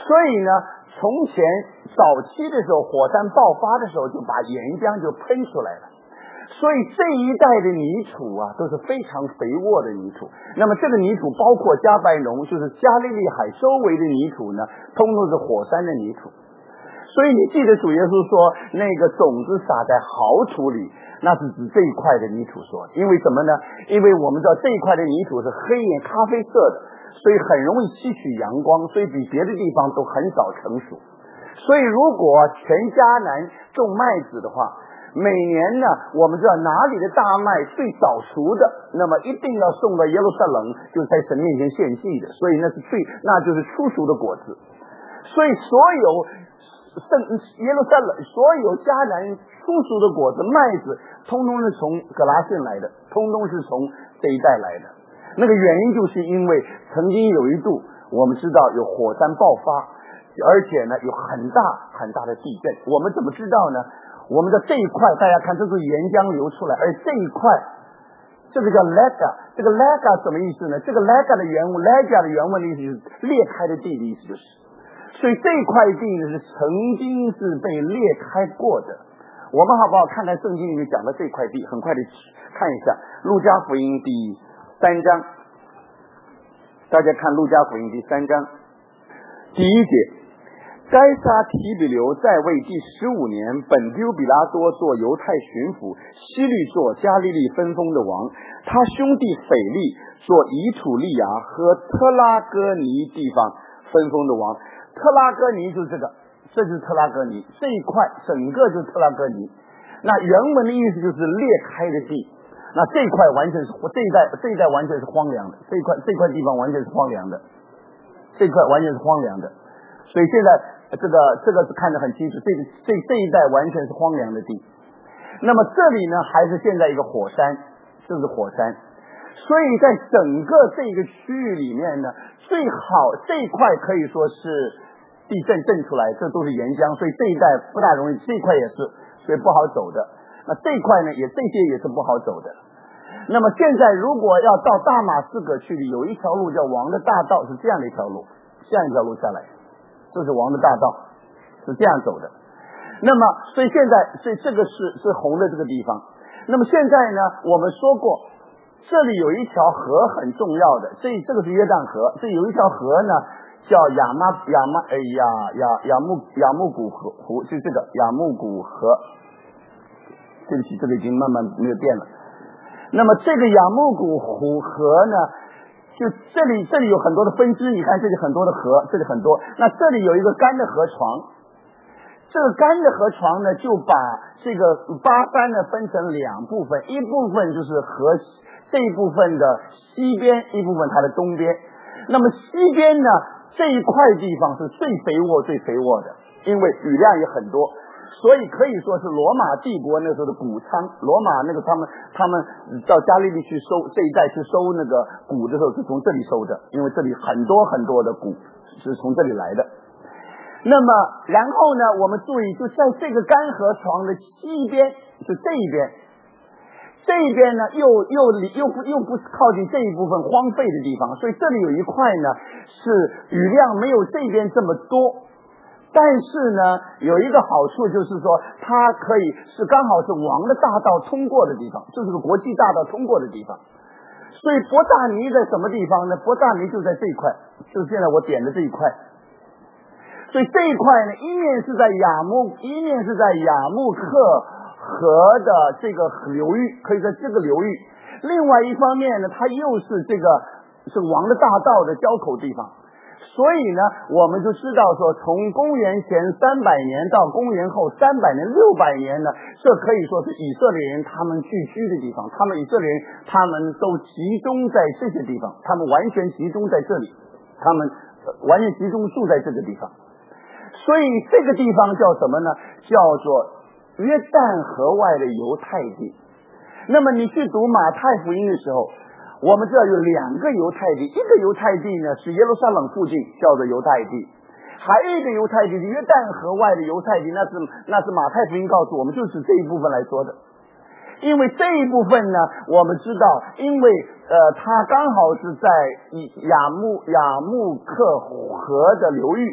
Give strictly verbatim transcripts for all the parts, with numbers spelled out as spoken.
所以呢，从前早期的时候，火山爆发的时候，就把岩浆就喷出来了。所以这一带的泥土啊，都是非常肥沃的泥土。那么这个泥土包括加白龙，就是加利利海周围的泥土呢，通通是火山的泥土。所以你记得主耶稣说，那个种子撒在好土里，那是指这一块的泥土说。因为什么呢？因为我们知道这一块的泥土是黑眼咖啡色的，所以很容易吸取阳光，所以比别的地方都很早成熟。所以如果全迦南种麦子的话，每年呢，我们知道哪里的大麦最早熟的，那么一定要送到耶路撒冷，就是在神面前献祭的，所以那是最，那就是初熟的果子。所以所有圣耶路撒冷，所有迦南初熟的果子，麦子，通通是从格拉逊来的，通通是从这一带来的。那个原因就是因为曾经有一度，我们知道有火山爆发，而且呢有很大很大的地震。我们怎么知道呢？我们的这一块，大家看，这是岩浆流出来，而这一块，这个叫 lega， 这个 lega 什么意思呢？这个 lega 的原文 ，lega 的原文的意思就是裂开的地的意思，就是。所以这块地呢是曾经是被裂开过的。我们好不好看看圣经里面讲的这块地？很快的看一下路加福音第三章，大家看路加福音第三章第一节。该撒提比留在位第十五年，本丢比拉多做犹太巡抚，希律做加利利分封的王，他兄弟腓力做以土利亚和特拉哥尼地方分封的王。特拉哥尼就是这个，这就是特拉哥尼，这一块整个就是特拉哥尼。那原文的意思就是裂开的地，那这一块完全是这一带这一带完全是荒凉的，这一块这块地方完全是荒凉的，这一块完全是荒凉的。所以现在这个这个是看得很清楚，这个这这一带完全是荒凉的地。那么这里呢，还是现在一个火山，这是火山。所以在整个这个区域里面呢，最好这一块可以说是地震震出来，这都是岩浆，所以这一带不大容易，这一块也是，所以不好走的。那这一块呢，也这些也是不好走的。那么现在如果要到大马士革去，有一条路叫王的大道，是这样的一条路，这样一条路下来。这是王的大道，是这样走的。那么，所以现在，所以这个是是红的这个地方。那么现在呢，我们说过，这里有一条河很重要的，这这个是约旦河，这有一条河呢，叫亚麻亚麻哎呀亚亚木亚木谷河湖，就这个亚木谷河。对不起，这个已经慢慢没有变了。那么这个亚木谷湖河呢？就这里，这里有很多的分支，你看这里很多的河，这里很多。那这里有一个干的河床，这个干的河床呢，就把这个巴山呢分成两部分，一部分就是河这一部分的西边，一部分它的东边。那么西边呢，这一块地方是最肥沃、最肥沃的，因为雨量也很多。所以可以说是罗马帝国那时候的谷仓，罗马那个他们他们到加利利去收这一带去收那个谷的时候是从这里收的，因为这里很多很多的谷是从这里来的。那么然后呢，我们注意就在这个干河床的西边，就这一边，这一边呢又又又不又不是靠近这一部分荒废的地方，所以这里有一块呢是雨量没有这边这么多。但是呢，有一个好处就是说，它可以是刚好是王的大道通过的地方，就是个国际大道通过的地方。所以伯大尼在什么地方呢？伯大尼就在这一块，就是现在我点的这一块。所以这一块呢，一面是在雅木，一面是在雅木克河的这个流域，可以在这个流域。另外一方面呢，它又是这个是王的大道的交口地方。所以呢，我们就知道说，从公元前三百年到公元后三百年、六百年呢，这可以说是以色列人他们聚居的地方。他们以色列人，他们都集中在这些地方，他们完全集中在这里，他们完全集中住在这个地方。所以这个地方叫什么呢？叫做约旦河外的犹太地。那么你去读马太福音的时候，我们知道有两个犹太地，一个犹太地呢是耶路撒冷附近，叫做犹太地；还有一个犹太地是约旦河外的犹太地，那是那是马太福音告诉我们，就是这一部分来说的。因为这一部分呢，我们知道，因为呃，它刚好是在雅木雅木克河的流域，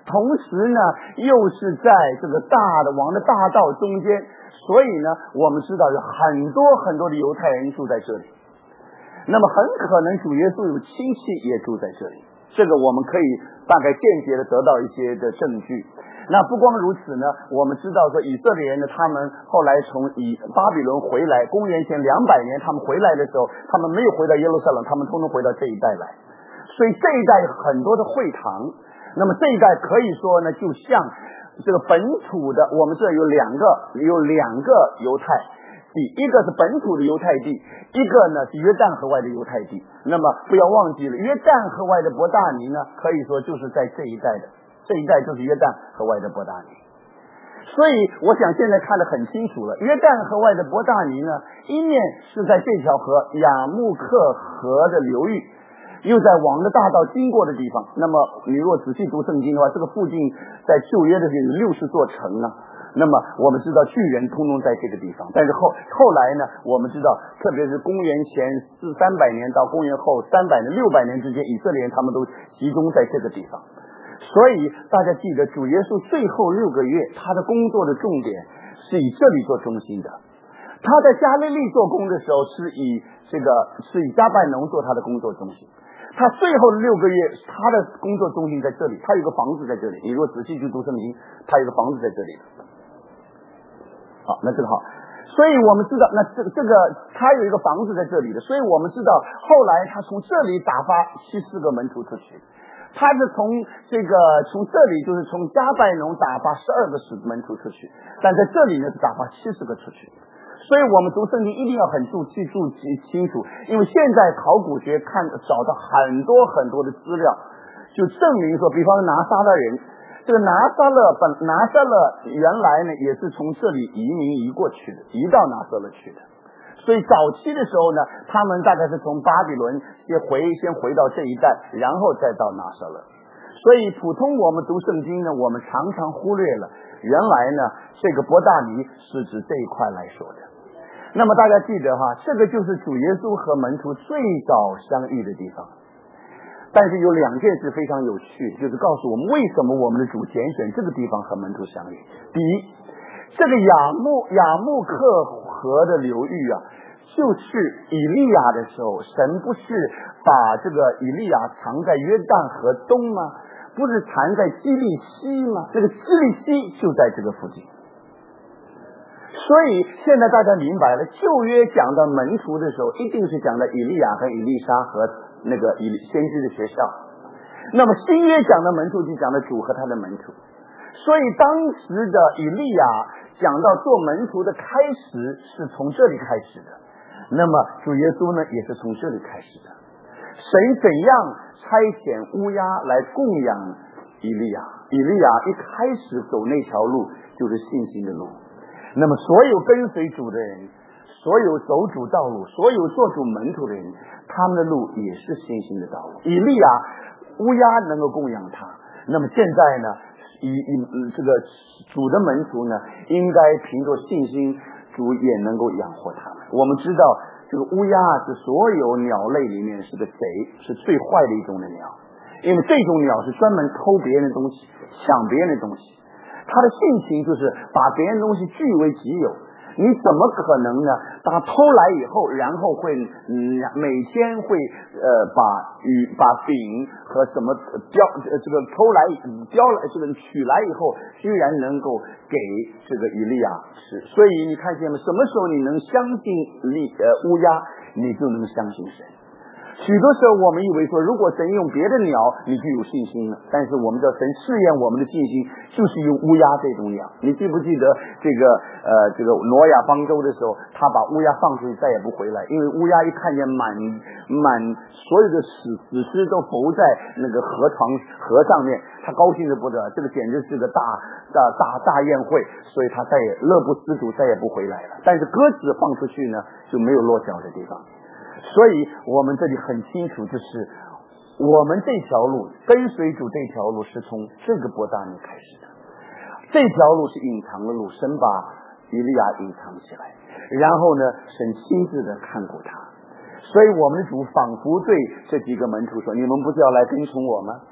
同时呢又是在这个大的王的大道中间，所以呢我们知道有很多很多的犹太人住在这里，那么很可能主耶稣有亲戚也住在这里，这个我们可以大概间接的得到一些的证据。那不光如此呢，我们知道说以色列人呢，他们后来从以巴比伦回来，公元前两百年他们回来的时候，他们没有回到耶路撒冷，他们通通回到这一带来，所以这一带很多的会堂，那么这一带可以说呢就像这个本土的，我们这有两个有两个犹太地，一个是本土的犹太地，一个呢是约旦河外的犹太地。那么不要忘记了，约旦河外的伯大尼呢，可以说就是在这一带的，这一带就是约旦河外的伯大尼。所以我想现在看得很清楚了，约旦河外的伯大尼呢，一面是在这条河雅穆克河的流域，又在王的大道经过的地方。那么你如果仔细读圣经的话，这个附近在旧约的时候有六十座城呢。那么我们知道巨人通通在这个地方，但是后后来呢，我们知道特别是公元前四三百年到公元后三百年六百年之间，以色列人他们都集中在这个地方。所以大家记得主耶稣最后六个月他的工作的重点是以这里做中心的。他在加利利做工的时候是以这个是以加百农做他的工作中心，他最后六个月他的工作中心在这里，他有个房子在这里，你如果仔细去读圣经，他有个房子在这里的。好，那这个好，所以我们知道，那这个这个他有一个房子在这里的，所以我们知道后来他从这里打发七十个门徒出去，他是从这个从这里就是从加百农打发十二个使门徒出去，但在这里呢是打发七十个出去。所以我们读圣经一定要很注记住清楚，因为现在考古学看找到很多很多的资料，就证明说，比方说拿撒勒人。这个拿撒勒本拿撒勒原来呢也是从这里移民移过去的，移到拿撒勒去的。所以早期的时候呢，他们大概是从巴比伦先回先回到这一带，然后再到拿撒勒。所以普通我们读圣经呢，我们常常忽略了原来呢这个伯大尼是指这一块来说的。那么大家记得哈，这个就是主耶稣和门徒最早相遇的地方。但是有两件事非常有趣，就是告诉我们为什么我们的主拣选这个地方和门徒相遇。第一，这个雅穆雅穆克河的流域啊，就是以利亚的时候，神不是把这个以利亚藏在约旦河东吗？不是藏在基利西吗？这个基利西就在这个附近。所以现在大家明白了，旧约讲到门徒的时候，一定是讲到以利亚和以利沙和那个以先知的学校。那么新约讲的门徒就讲的主和他的门徒。所以当时的以利亚讲到做门徒的开始是从这里开始的，那么主耶稣呢也是从这里开始的。神怎样差遣乌鸦来供养以利亚？以利亚一开始走那条路就是信心的路。那么所有跟随主的人，所有走主道路，所有做主门徒的人，他们的路也是信心的道路。以利亚乌鸦能够供养他，那么现在呢以以这个主的门徒呢，应该凭着信心，主也能够养活他们。我们知道这个乌鸦是所有鸟类里面是个贼，是最坏的一种的鸟，因为这种鸟是专门偷别人的东西，抢别人的东西，他的性情就是把别人的东西据为己有。你怎么可能呢？当他偷来以后，然后会嗯每天会呃把与把饼和什么叼呃这个偷来叼来这个取来以后，居然能够给这个以利亚吃。所以你看见吗？什么时候你能相信利呃乌鸦，你就能相信神。许多时候我们以为说，如果神用别的鸟你就有信心了，但是我们知道神试验我们的信心就是用乌鸦这种鸟。你记不记得这个呃这个挪亚方舟的时候，他把乌鸦放出去再也不回来，因为乌鸦一看见满满所有的死死尸都浮在那个河床河上面，他高兴的不得，这个简直是个大大大大宴会，所以他再也乐不思蜀，再也不回来了。但是鸽子放出去呢，就没有落脚的地方。所以我们这里很清楚，就是我们这条路跟随主这条路是从这个伯大尼开始的。这条路是隐藏的路，神把以利亚隐藏起来，然后呢神亲自的看顾他。所以我们的主仿佛对这几个门徒说，你们不是要来跟从我吗？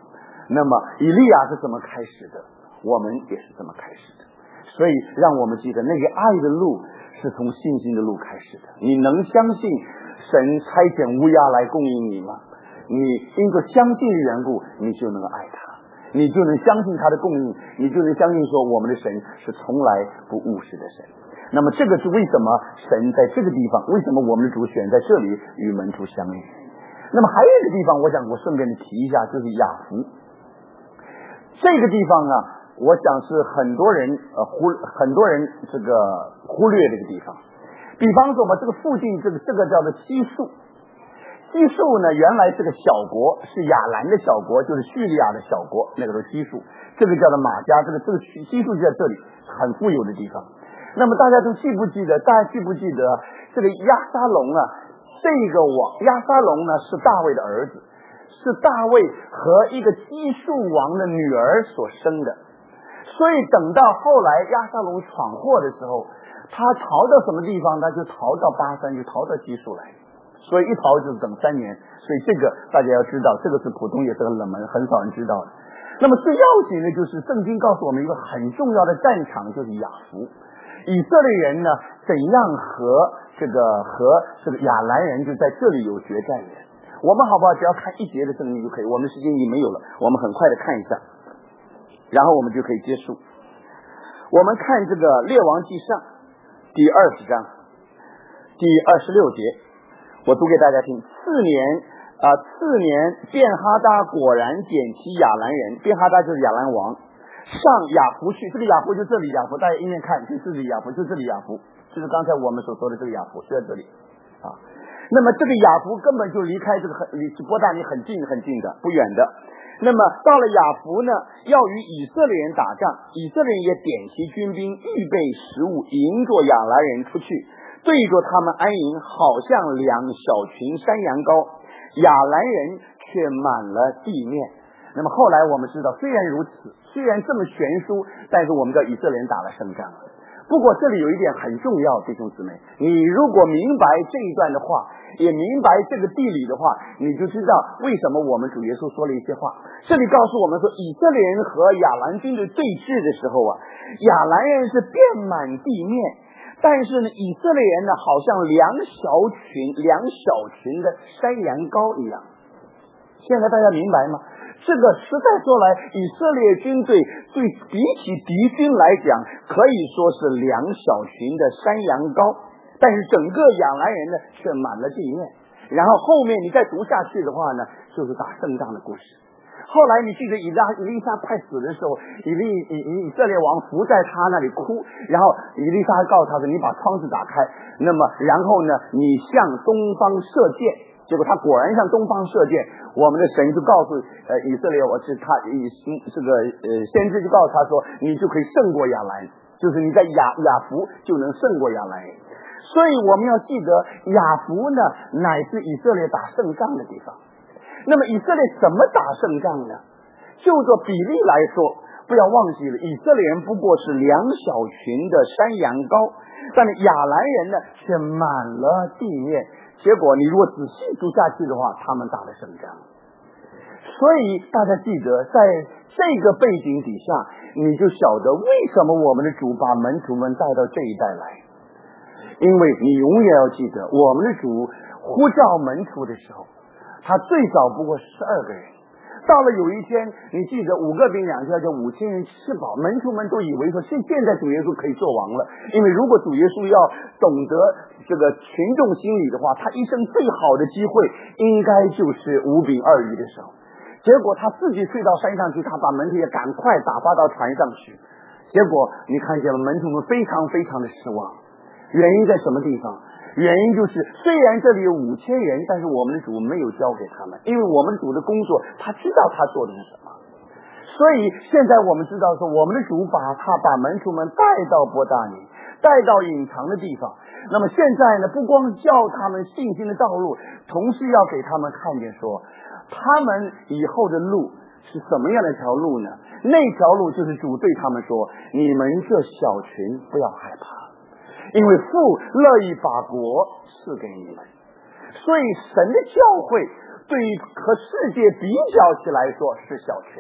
那么以利亚是怎么开始的，我们也是这么开始的。所以让我们记得，那个爱的路是从信心的路开始的。你能相信神差遣乌鸦来供应你吗？你因着相信的缘故，你就能爱他，你就能相信他的供应，你就能相信说我们的神是从来不误事的神。那么这个是为什么神在这个地方，为什么我们的主选在这里与门徒相遇。那么还有一个地方，我想我顺便的提一下，就是雅弗。这个地方呢，我想是很多人呃忽很多人这个忽略这个地方。比方说嘛，这个附近这个这个叫做基述。基述呢，原来是个小国，是亚兰的小国，就是叙利亚的小国，那个时候基述，这个叫做马加，这个这个基述就在这里，很富有的地方。那么大家都记不记得？大家记不记得这个亚沙龙啊？这个王亚沙龙呢是大卫的儿子，是大卫和一个基述王的女儿所生的。所以等到后来亚沙龙闯祸的时候，他逃到什么地方？他就逃到巴珊，就逃到基述来。所以一逃就是等三年，所以这个大家要知道，这个是普通也是很冷门，很少人知道的。那么最要紧的就是圣经告诉我们一个很重要的战场，就是雅弗。以色列人呢，怎样和这个和这个亚兰人就在这里有决战的。我们好不好？只要看一节的圣经就可以，我们时间已经没有了，我们很快的看一下，然后我们就可以结束。我们看这个列王纪上第二十章第二十六节，我读给大家听。次年啊、呃，次年便哈达果然捡起亚兰人，便哈达就是亚兰王，上雅弗去。这个雅弗就这里雅弗，大家一面看就这里雅弗，就这里雅弗，就是刚才我们所说的这个雅弗，就在这里啊。那么这个雅弗根本就离开这个很离波大尼很近很近的，不远的。那么到了雅弗呢，要与以色列人打仗，以色列人也点齐军兵，预备食物，迎着亚兰人出去，对着他们安营，好像两小群山羊羔，亚兰人却满了地面。那么后来我们知道，虽然如此，虽然这么悬殊，但是我们知道以色列人打了胜仗。不过这里有一点很重要，弟兄姊妹，你如果明白这一段的话，也明白这个地理的话，你就知道为什么我们主耶稣说了一些话。这里告诉我们说，以色列人和亚兰军队对峙的时候啊，亚兰人是遍满地面，但是呢，以色列人呢，好像两小群两小群的山羊羔一样。现在大家明白吗？这个实在说来，以色列军队对比起敌军来讲，可以说是两小群的山羊羔，但是整个亚兰人呢却满了地面。然后后面你再读下去的话呢，就是打胜仗的故事。后来你记得以拉以利沙快死的时候，以利以以色列王伏在他那里哭，然后以利沙告诉他说：“你把窗子打开，那么然后呢，你向东方射箭。”结果他果然向东方射箭，我们的神就告诉呃以色列我是他以这个呃先知就告诉他说，你就可以胜过亚兰，就是你在亚亚弗就能胜过亚兰人。所以我们要记得，亚弗呢乃是以色列打胜仗的地方。那么以色列怎么打胜仗呢？就做比例来说，不要忘记了，以色列人不过是两小群的山羊羔，但是亚兰人呢却满了地面。结果你如果仔细读下去的话，他们打了胜仗。所以大家记得，在这个背景底下，你就晓得为什么我们的主把门徒们带到这一代来。因为你永远要记得，我们的主呼召门徒的时候，他最早不过十二个人。到了有一天，你记得五个饼两条叫五千人吃饱，门徒们都以为说现现在主耶稣可以做王了，因为如果主耶稣要懂得这个群众心理的话，他一生最好的机会应该就是五饼二鱼的时候。结果他自己退到山上去，他把门徒也赶快打发到船上去。结果你看见了，门徒们非常非常的失望。原因在什么地方？原因就是虽然这里有五千人，但是我们的主没有交给他们，因为我们的主的工作他知道他做的是什么。所以现在我们知道说，我们的主把他把门徒们带到伯大尼，带到隐藏的地方。那么现在呢，不光教他们信心的道路，同时要给他们看见说，他们以后的路是什么样的一条路呢？那条路就是主对他们说，你们这小群不要害怕，因为父乐意把国赐给你们。所以神的教会对于和世界比较起来说是小群，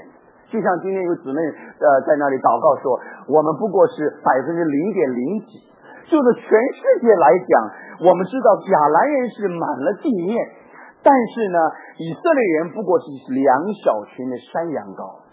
就像今天有姊妹呃在那里祷告说，我们不过是百分之零点零几，就是全世界来讲，我们知道亚兰人是满了地面，但是呢，以色列人不过是两小群的山羊羔。